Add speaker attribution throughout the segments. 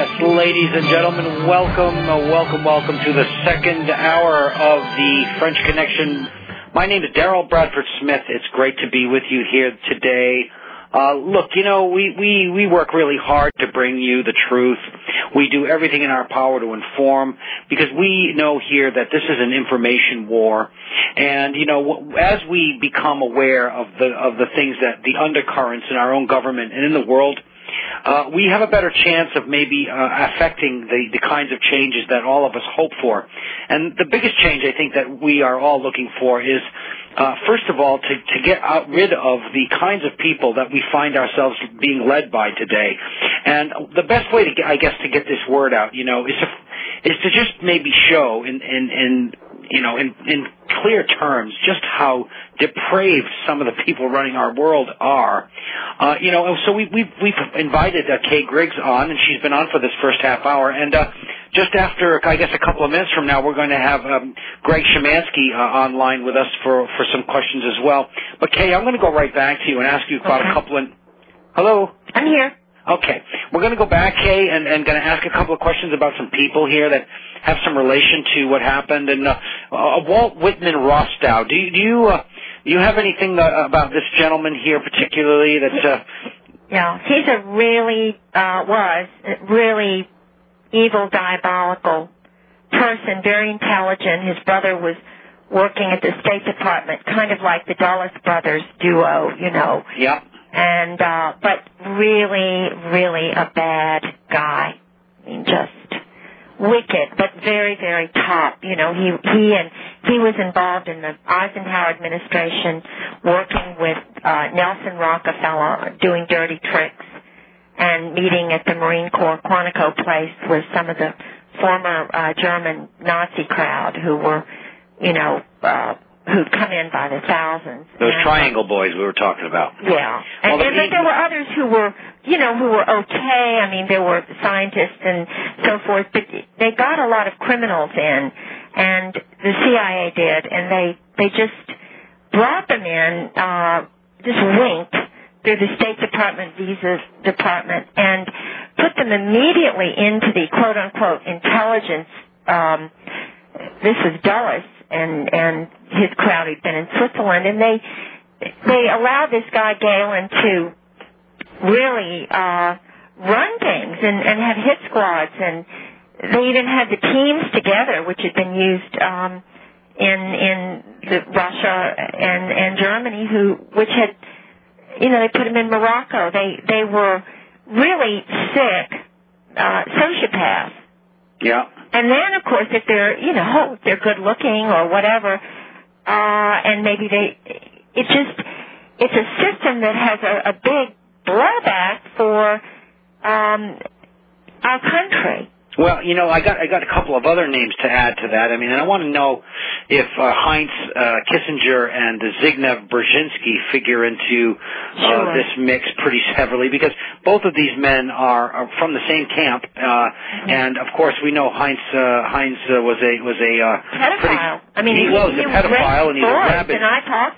Speaker 1: Yes, ladies and gentlemen, welcome to the second hour of the French Connection. My name is Daryl Bradford Smith. It's great to be with you here today. Look, you know, we work really hard to bring you the truth. We do everything in our power to inform because we know here that this is an information war. And, you know, as we become aware of the things that the undercurrents in our own government and in the world, we have a better chance of maybe affecting the kinds of changes that all of us hope for. And the biggest change I think that we are all looking for is, first of all, to get rid of the kinds of people that we find ourselves being led by today. And the best way, I guess, to get this word out, you know, is to just maybe show in clear terms just how depraved some of the people running our world are. So we've invited Kay Griggs on, and she's been on for this first half hour. And just after, I guess, a couple of minutes from now, we're going to have Greg Szymanski online with us for some questions as well. But Kay, I'm going to go right back to you and ask you about a couple of... Hello?
Speaker 2: I'm here.
Speaker 1: Okay. We're going to go back, Kay, and going to ask a couple of questions about some people here that have some relation to what happened. And Walt Whitman Rostow, do you have anything about this gentleman here particularly that...
Speaker 2: Yeah, he's a really evil, diabolical person, very intelligent. His brother was working at the State Department, kind of like the Dulles brothers duo, you know.
Speaker 1: Yeah.
Speaker 2: And, but really, really a bad guy. I mean, just wicked, but very, very top. You know, he was involved in the Eisenhower administration, working with Nelson Rockefeller, doing dirty tricks, and meeting at the Marine Corps Quantico place with some of the former German Nazi crowd who were, you know, who'd come in by the thousands.
Speaker 1: Those triangle boys we were talking about.
Speaker 2: Yeah. But there were others who were okay. I mean, there were scientists and so forth, but they got a lot of criminals in, and the CIA did, and they just brought them in, just winked through the State Department visa department, and put them immediately into the quote-unquote intelligence. This was Dulles and his crowd who'd been in Switzerland, and they allowed this guy Galen to really run things and have hit squads, and they even had the teams together, which had been used in Russia and Germany, which had, you know, they put them in Morocco. They were really sick sociopaths.
Speaker 1: Yeah.
Speaker 2: And then, of course, if they're good looking or whatever, and maybe it's a system that has a big blowback for our country.
Speaker 1: Well, you know, I got a couple of other names to add to that. I mean, and I want to know if Heinz Kissinger and Zbigniew Brzezinski figure into this mix pretty heavily, because both of these men are from the same camp, and of course we know Heinz was a
Speaker 2: pedophile. I mean,
Speaker 1: he was a pedophile, and he's a rabid.
Speaker 2: And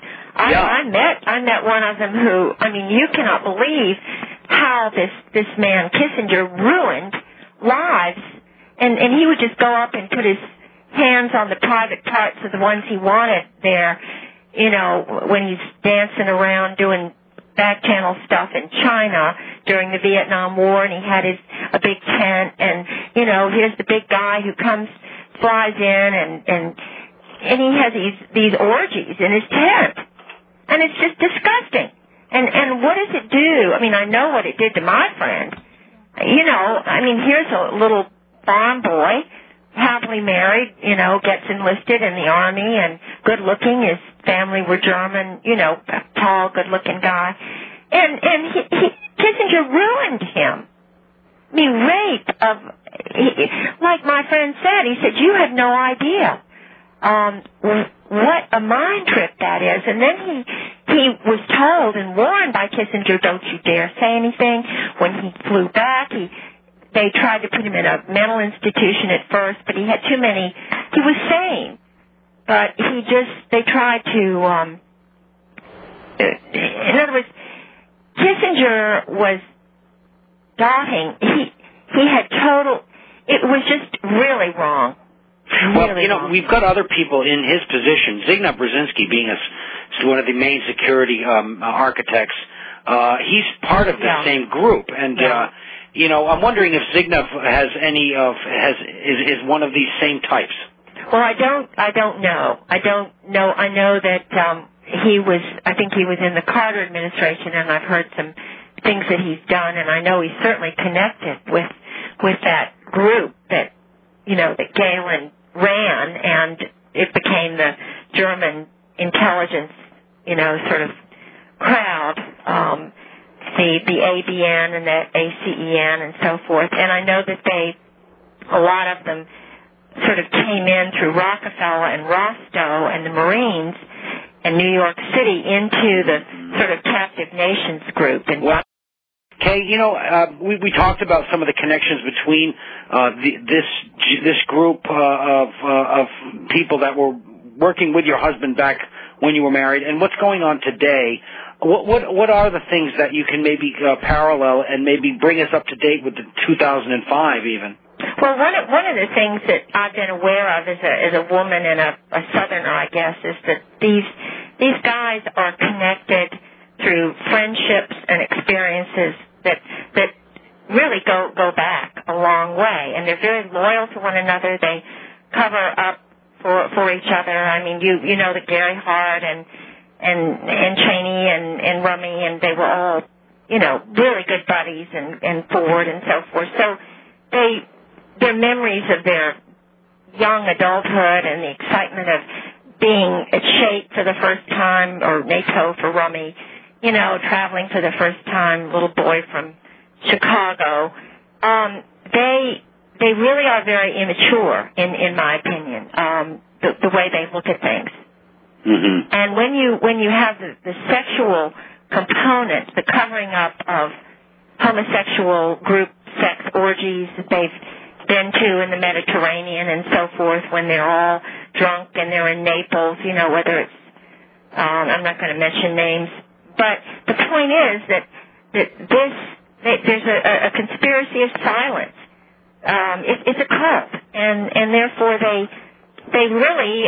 Speaker 2: I met one of them who, I mean, you cannot believe how this man Kissinger ruined lives, and he would just go up and put his hands on the private parts of the ones he wanted there, you know, when he's dancing around doing back channel stuff in China during the Vietnam War, and he had a big tent, and, you know, here's the big guy who flies in, and he has these orgies in his tent, and it's just disgusting. And what does it do? I mean, I know what it did to my friend. You know, I mean, here's a little farm boy, happily married, you know, gets enlisted in the army, and good looking. His family were German, you know, tall, good looking guy. And Kissinger ruined him. I mean, like my friend said, he said, you have no idea what a mind trip that is. And then he was told and warned by Kissinger, don't you dare say anything. When he flew back, they tried to put him in a mental institution at first, but he had too many. He was sane, but they tried to, in other words, Kissinger was dotting. it was just really wrong.
Speaker 1: Well, we've got other people in his position. Zygmunt Brzezinski being one of the main security architects, he's part of the same group. And, I'm wondering if Zygmunt is one of these same types.
Speaker 2: Well, I don't know. I know that I think he was in the Carter administration, and I've heard some things that he's done, and I know he's certainly connected with that group that Gehlen ran, and it became the German intelligence, sort of crowd, the ABN and the ACEN and so forth. And I know that a lot of them sort of came in through Rockefeller and Rostow and the Marines and New York City into the sort of captive nations group. And
Speaker 1: Kay, we talked about some of the connections between this group of people that were working with your husband back when you were married, and what's going on today. What are the things that you can maybe parallel and maybe bring us up to date with the 2005 even?
Speaker 2: Well, one of the things that I've been aware of as a woman and a Southerner, I guess, is that these guys are connected through friendships and experiences that really go back a long way, and they're very loyal to one another. They cover up for each other. I mean, you know that Gary Hart and Cheney and Rummy, and they were all really good buddies, and Ford and so forth. So their memories of their young adulthood and the excitement of being at SHAPE for the first time, or NATO for Rummy, traveling for the first time, little boy from Chicago, they really are very immature, in my opinion, the way they look at things.
Speaker 1: Mm-hmm.
Speaker 2: And when you have the sexual component, the covering up of homosexual group sex orgies that they've been to in the Mediterranean and so forth, when they're all drunk and they're in Naples, whether it's, I'm not going to mention names, but the point is that there's a conspiracy of silence. It's a cult, and therefore they really,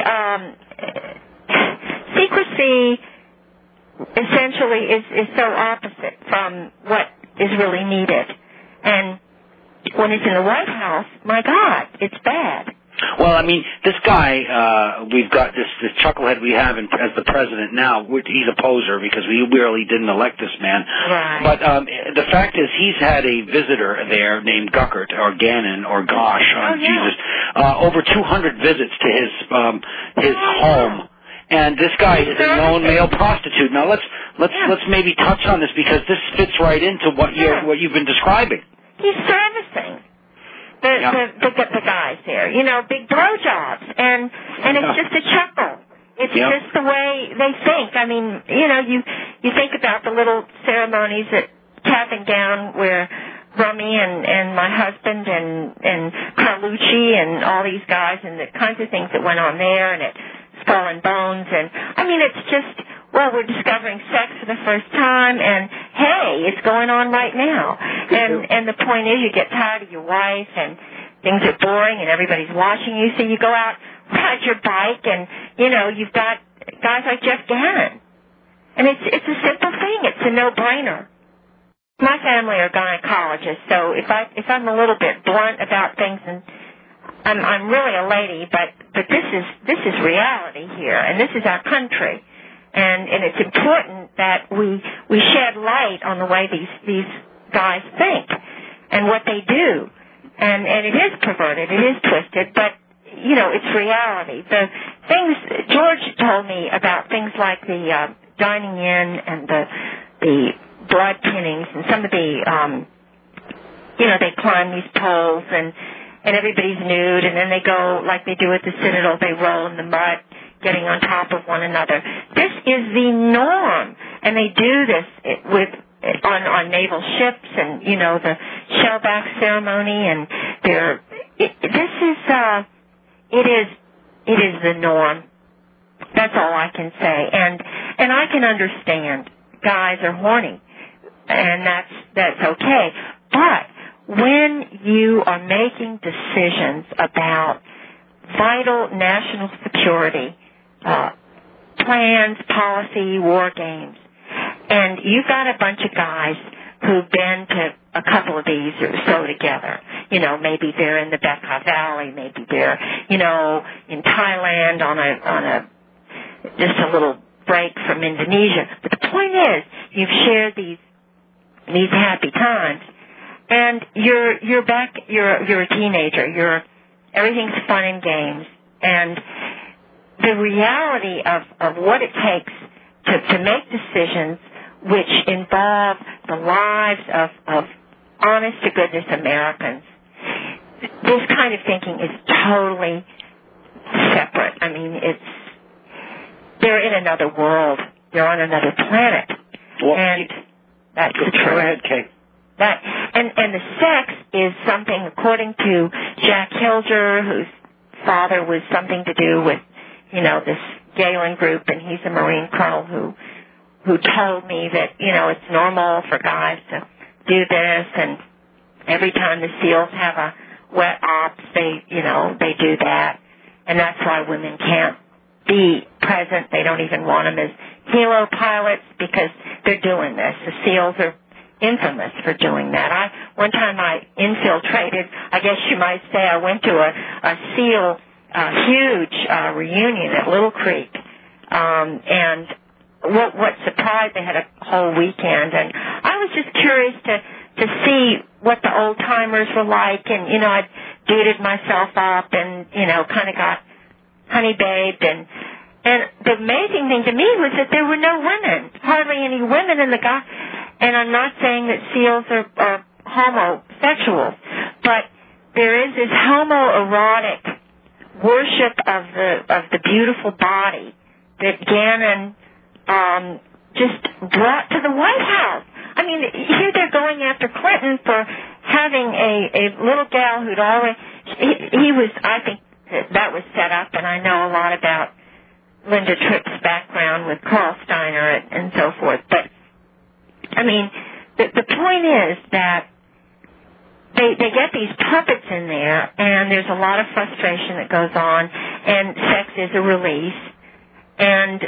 Speaker 2: secrecy essentially is so opposite from what is really needed. And when it's in the White House, my God, it's bad.
Speaker 1: Well, I mean, this guy, we've got this chucklehead we have as the president now. He's a poser because we really didn't elect this man.
Speaker 2: Right.
Speaker 1: But the fact is, he's had a visitor there named Guckert or Gannon or Gosh, Jesus, over 200 visits to his home. And this guy is a known male prostitute. Now let's maybe touch on this, because this fits right into what you've been describing.
Speaker 2: He's servicing the guys there, big blowjobs, and it's just a chuckle. It's just the way they think. I mean, you think about the little ceremonies at Cap and Gown where Rummy and my husband and Carlucci and all these guys, and the kinds of things that went on there, and at Skull and Bones, and I mean, it's just, we're discovering sex for the first time, and hey, it's going on right now. And the point is, you get tired of your wife, and things are boring, and everybody's watching you, so you go out, ride your bike, and you've got guys like Jeff Gannon, and it's a simple thing. It's a no-brainer. My family are gynecologists, so if I'm a little bit blunt about things, and I'm really a lady, but this is reality here, and this is our country, and it's important that we shed light on the way these guys think and what they do, and it is perverted, it is twisted, but it's reality. The things George told me about, things like the dining in and the blood pinnings, and some of the they climb these poles, and everybody's nude, and then they go, like they do at the Citadel, they roll in the mud, getting on top of one another. This is the norm, and they do this on naval ships, and the shellback ceremony, and it is the norm. That's all I can say, and I can understand guys are horny, and that's okay, but when you are making decisions about vital national security, plans, policy, war games, and you've got a bunch of guys who've been to a couple of these or so together. Maybe they're in the Bekaa Valley, maybe they're, in Thailand on a just a little break from Indonesia. But the point is, you've shared these happy times, and you're back. You're a teenager. Everything's fun and games, and the reality of what it takes to make decisions which involve the lives of honest-to-goodness Americans. This kind of thinking is totally separate. I mean, they're in another world. They're on another planet.
Speaker 1: Well,
Speaker 2: and that's the truth.
Speaker 1: Go ahead, Kay.
Speaker 2: And the sex is something, according to Jack Hilger, whose father was something to do with, this Galen group, and he's a Marine colonel who told me that, it's normal for guys to do this, and every time the SEALs have a wet ops, they do that, and that's why women can't be present. They don't even want them as helo pilots because they're doing this. The SEALs are infamous for doing that. One time I infiltrated, I guess you might say, I went to a SEAL huge reunion at Little Creek, and what surprised, they had a whole weekend, and I was just curious to see what the old timers were like, and I dated myself up, and kind of got honey babed, and the amazing thing to me was that there were no women, hardly any women in the guy. And I'm not saying that SEALs are homosexuals, but there is this homoerotic worship of the beautiful body that Gannon just brought to the White House. I mean, here they're going after Clinton for having a little gal who'd already, he was, I think that was set up, and I know a lot about Linda Tripp's background with Carl Steiner and so forth. But, I mean, the point is that they get these puppets in there, and there's a lot of frustration that goes on, and sex is a release. And,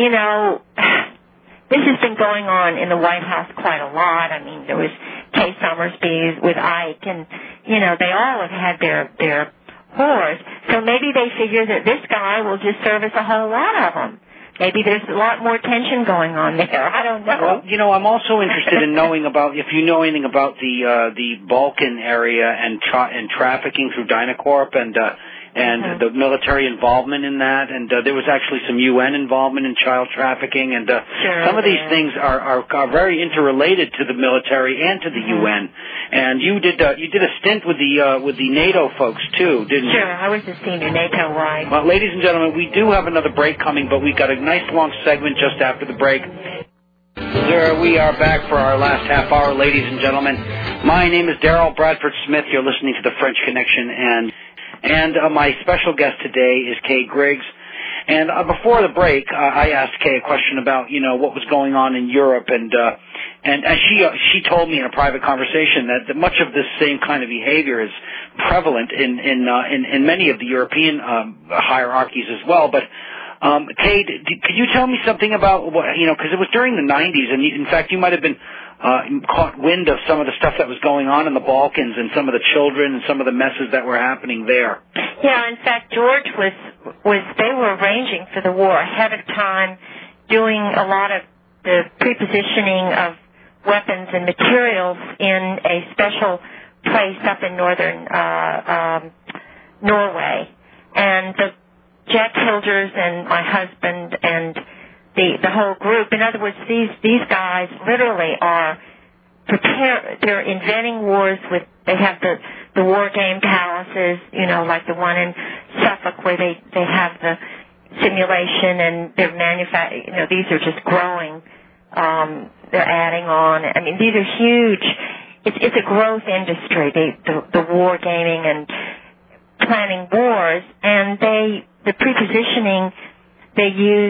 Speaker 2: this has been going on in the White House quite a lot. I mean, there was Kay Summersby with Ike, and, they all have had their whores. So maybe they figure that this guy will just service a whole lot of them. Maybe there's a lot more tension going on there. I don't know.
Speaker 1: Well, I'm also interested in knowing about, if you know anything about the Balkan area and trafficking through Dynacorp and the military involvement in that, and there was actually some UN involvement in child trafficking, and some of these things are very interrelated to the military and to the UN. And you did a stint with the NATO folks too, didn't you?
Speaker 2: Sure, I was a senior NATO wife.
Speaker 1: Well, ladies and gentlemen, we do have another break coming, but we've got a nice long segment just after the break. We are back for our last half hour, ladies and gentlemen. My name is Darrell Bradford Smith. You're listening to the French Connection, and my special guest today is Kay Griggs. And before the break, I asked Kay a question about, what was going on in Europe, and she told me in a private conversation that much of this same kind of behavior is prevalent in many of the European hierarchies as well. But Kay, could you tell me something about what, because it was during the 90s, and in fact you might have been caught wind of some of the stuff that was going on in the Balkans and some of the children and some of the messes that were happening there.
Speaker 2: Yeah, in fact, George they were arranging for the war ahead of time, doing a lot of the prepositioning of weapons and materials in a special place up in northern Norway. And Jack Hilgers and my husband and the whole group. In other words, these guys literally are prepared. They're inventing wars they have the war game palaces, like the one in Suffolk where they have the simulation, and they're manufacturing, these are just growing. They're adding on. I mean, these are huge. It's a growth industry, the war gaming and planning wars, and the prepositioning, they use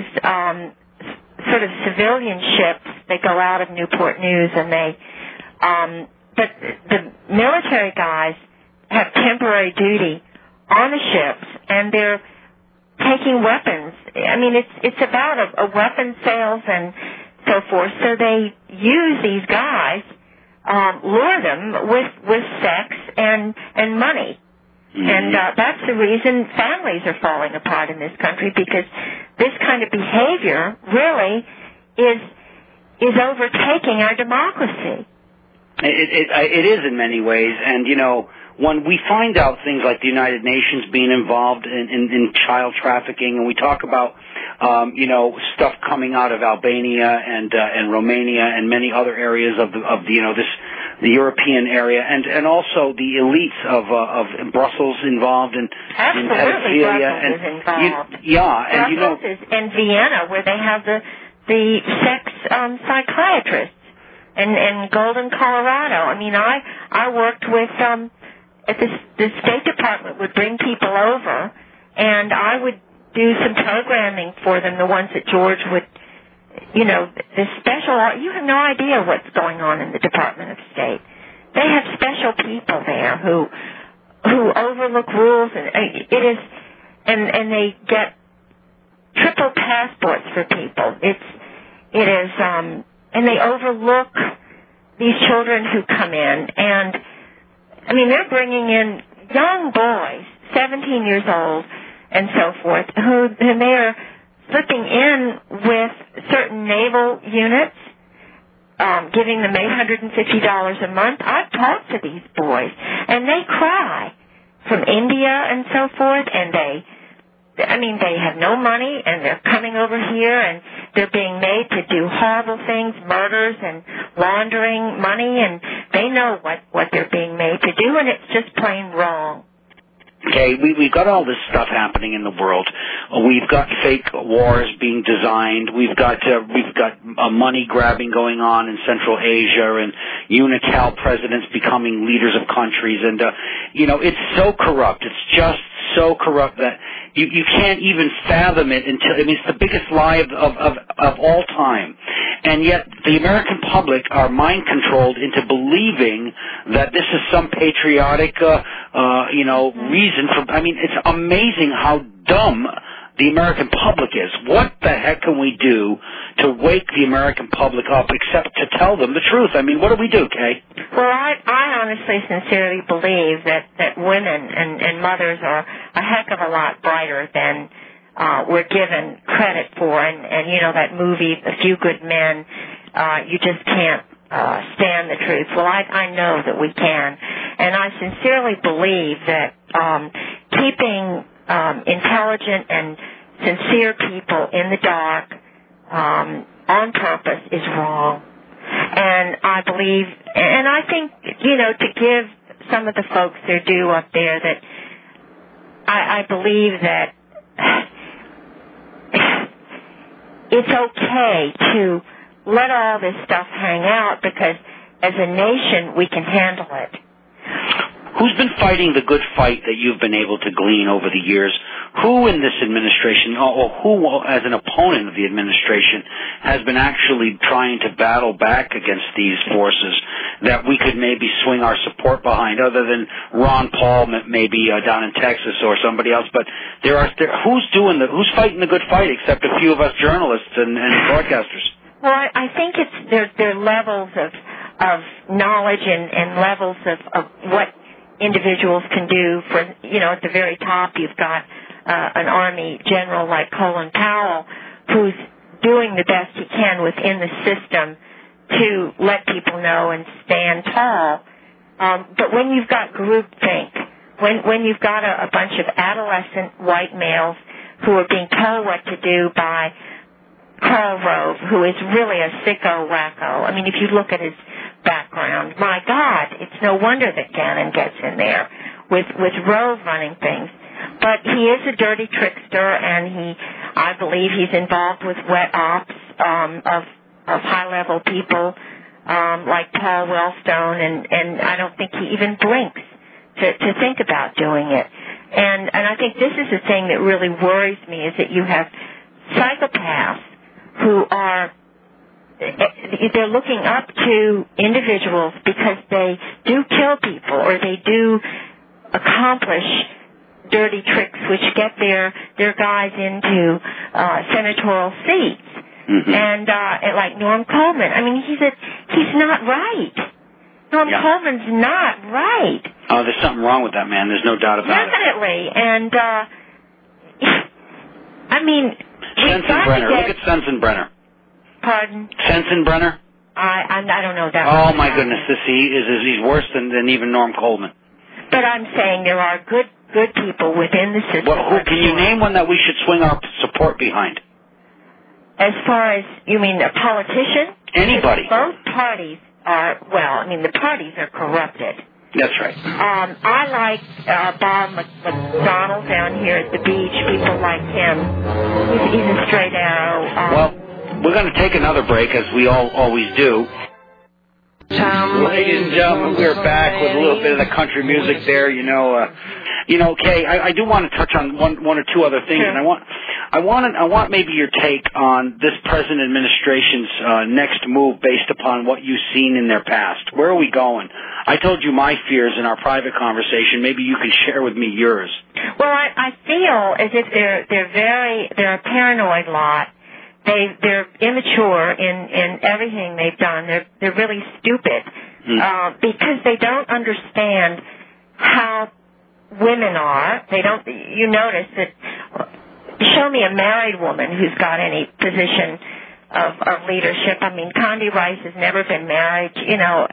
Speaker 2: sort of civilian ships. They go out of Newport News, and but the military guys have temporary duty on the ships, and they're taking weapons. I mean, it's about a weapon sales and so forth. So they use these guys, lure them with sex and money. Mm-hmm. And that's the reason families are falling apart in this country, because this kind of behavior really is overtaking our democracy.
Speaker 1: It is in many ways, and when we find out things like the United Nations being involved in child trafficking, and we talk about stuff coming out of Albania and Romania and many other areas of the European area, and also the elites of Brussels involved in pedophilia.
Speaker 2: Brussels is involved.
Speaker 1: Brussels
Speaker 2: is in Vienna, where they have the sex psychiatrists, and Golden, Colorado. I mean, I worked with the State Department would bring people over, and I would do some programming for them, the ones that George would, the special, you have no idea what's going on in the Department of State. They have special people there who overlook rules, and they get triple passports for people. And they overlook these children who come in, and I mean, they're bringing in young boys, 17 years old and so forth, who they're slipping in with certain naval units, giving them $850 a month. I've talked to these boys, and they cry, from India and so forth, and they have no money, and they're coming over here, and they're being made to do horrible things, murders and laundering money, and they know what they're being made to do, and it's just plain wrong.
Speaker 1: Okay, we've got all this stuff happening in the world. We've got fake wars being designed. We've got money grabbing going on in Central Asia, and unical presidents becoming leaders of countries, and it's so corrupt. It's just so corrupt that you can't even fathom it it's the biggest lie of all time. And yet the American public are mind controlled into believing that this is some patriotic reason for. I mean, it's amazing how dumb the American public is. What the heck can we do to wake the American public up except to tell them the truth? I mean, what do we do, Kay?
Speaker 2: Well, I honestly, sincerely believe that women and mothers are a heck of a lot brighter than we're given credit for. And that movie, A Few Good Men, you just can't stand the truth. Well, I know that we can. And I sincerely believe that keeping intelligent and sincere people in the dark on purpose is wrong. And I believe, and I think, to give some of the folks their due up there, that I believe that it's okay to let all this stuff hang out, because as a nation we can handle it.
Speaker 1: Who's been fighting the good fight that you've been able to glean over the years? Who in this administration, or who as an opponent of the administration, has been actually trying to battle back against these forces that we could maybe swing our support behind, other than Ron Paul, maybe down in Texas or somebody else? But who's fighting the good fight except a few of us journalists and broadcasters?
Speaker 2: Well, I think there are levels of knowledge and levels of what individuals can do. For at the very top, you've got an Army general like Colin Powell, who's doing the best he can within the system to let people know and stand tall. But when you've got groupthink, when you've got a bunch of adolescent white males who are being told what to do by Karl Rove, who is really a sicko wacko. I mean, if you look at his background, my God, it's no wonder that Gannon gets in there with Rove running things. But he is a dirty trickster, and I believe he's involved with wet ops of high-level people like Paul Wellstone, and I don't think he even blinks to think about doing it. And I think this is the thing that really worries me, is that you have psychopaths who are they're looking up to individuals because they do kill people or they do accomplish dirty tricks which get their guys into senatorial seats.
Speaker 1: Mm-hmm.
Speaker 2: And like Norm Coleman, I mean, he's not right. Norm Coleman's not right.
Speaker 1: Oh, there's something wrong with that man. There's no doubt about it.
Speaker 2: Definitely. And I mean,
Speaker 1: Sensenbrenner. Look at Sensenbrenner.
Speaker 2: Pardon?
Speaker 1: Sensenbrenner.
Speaker 2: I don't know that.
Speaker 1: Oh my goodness, he's worse than even Norm Coleman.
Speaker 2: But I'm saying there are good people within the system.
Speaker 1: Well, can you name one that we should swing our support behind?
Speaker 2: As far as, you mean a politician?
Speaker 1: Anybody.
Speaker 2: Both parties are, well, I mean, the parties are corrupted.
Speaker 1: That's right.
Speaker 2: I like Bob McDonald down here at the beach. People like him. He's a straight arrow.
Speaker 1: Well, we're going to take another break, as we always do. Ladies and gentlemen, we're back with a little bit of the country music there. Kay, I do want to touch on one or two other things,
Speaker 2: sure.
Speaker 1: And I want maybe your take on this present administration's next move based upon what you've seen in their past. Where are we going? I told you my fears in our private conversation. Maybe you can share with me yours.
Speaker 2: Well, I feel as if they're a paranoid lot. They're immature in everything they've done. They're really stupid because they don't understand how women are. They don't. You notice that. Show me a married woman who's got any position of leadership. I mean, Condi Rice has never been married. You know,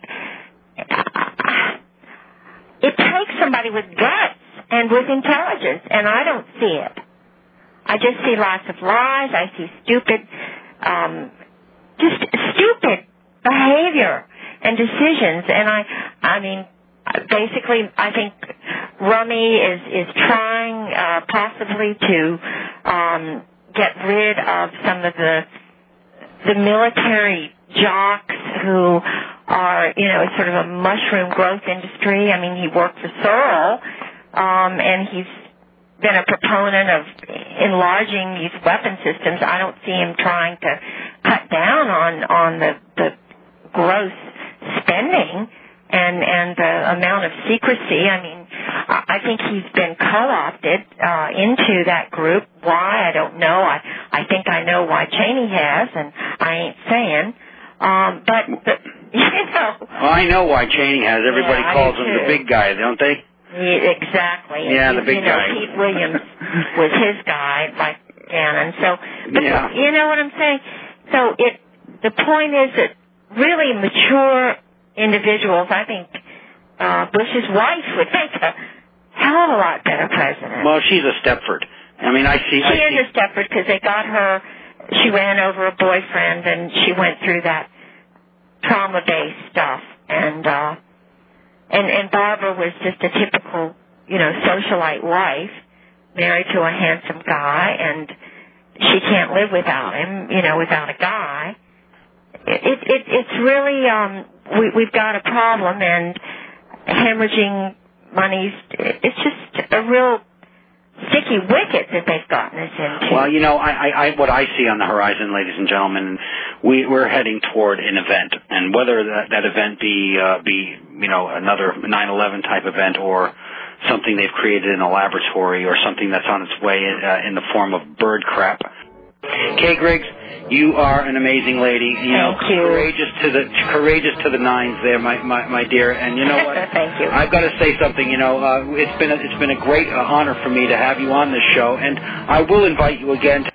Speaker 2: it takes somebody with guts and with intelligence, and I don't see it. I just see lots of lies. I see stupid behavior and decisions. And I mean, basically, I think Rummy is trying possibly to get rid of some of the military jocks who are, sort of a mushroom growth industry. I mean, he worked for Searle, and he's been a proponent of enlarging these weapon systems. I don't see him trying to cut down on the gross spending and the amount of secrecy. I mean, I think he's been co-opted into that group. Why? I don't know. I think I know why Cheney has, and I ain't saying. But
Speaker 1: Well, I know why Cheney has. Everybody calls him the big guy, don't they?
Speaker 2: Exactly.
Speaker 1: Yeah, the big guy.
Speaker 2: Pete Williams was his guy, like Gannon. So, but you know what I'm saying? So the point is that really mature individuals, I think Bush's wife would make a hell of a lot better president.
Speaker 1: Well, she's a Stepford. I mean,
Speaker 2: She is a Stepford because they got her, she ran over a boyfriend and she went through that trauma-based stuff. And Barbara was just a typical, socialite wife, married to a handsome guy, and she can't live without him, without a guy. It's really, we've got a problem, and hemorrhaging money's, it's just a real sticky wicket that they've gotten us into.
Speaker 1: Well, what I see on the horizon, ladies and gentlemen, we're heading toward an event, and whether that event be another 9/11 type event or something they've created in a laboratory or something that's on its way in the form of bird crap. Kay Griggs, you are an amazing lady.
Speaker 2: Thank you.
Speaker 1: Courageous to the nines there, my dear. And you know what?
Speaker 2: Thank you.
Speaker 1: I've got to say something. It's been a great honor for me to have you on this show, and I will invite you again.